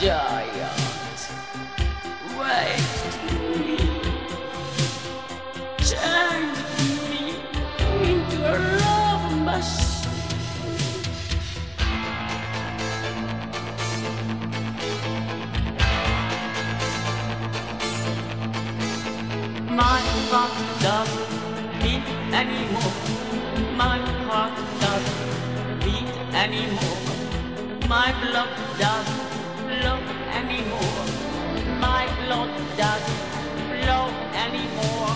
giant waves me, turned me into a love machine. My heart doesn't beat anymore. My heart doesn't beat anymore. My blood doesn't flow anymore. My blood doesn't flow anymore.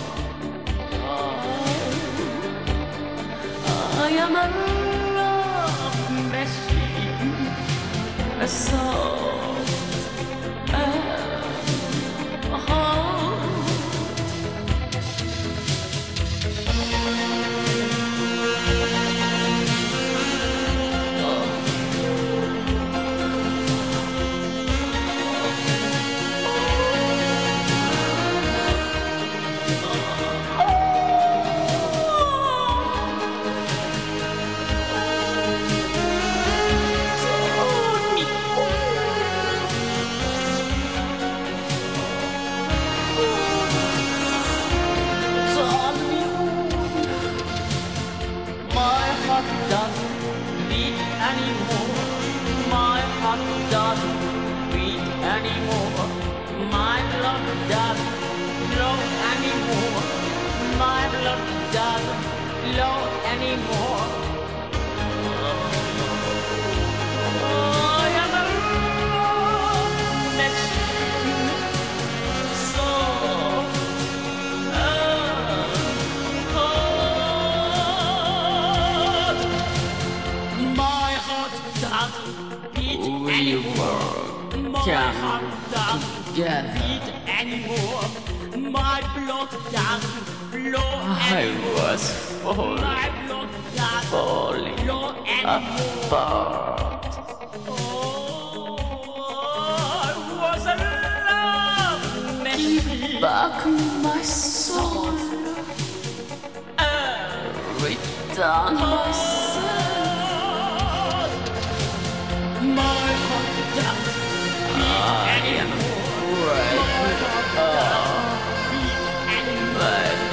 I am a love machine, a soft heart. Doesn't beat anymore. My heart doesn't beat anymore. My blood doesn't flow anymore. My blood doesn't flow anymore. I am a love machine, so we work together. Anymore. My blood doesn't flow anymore. I was falling apart. I was a love machine. Give back my soul. Return myself. My heart doesn't beat anymore. My heart doesn't beat anymore.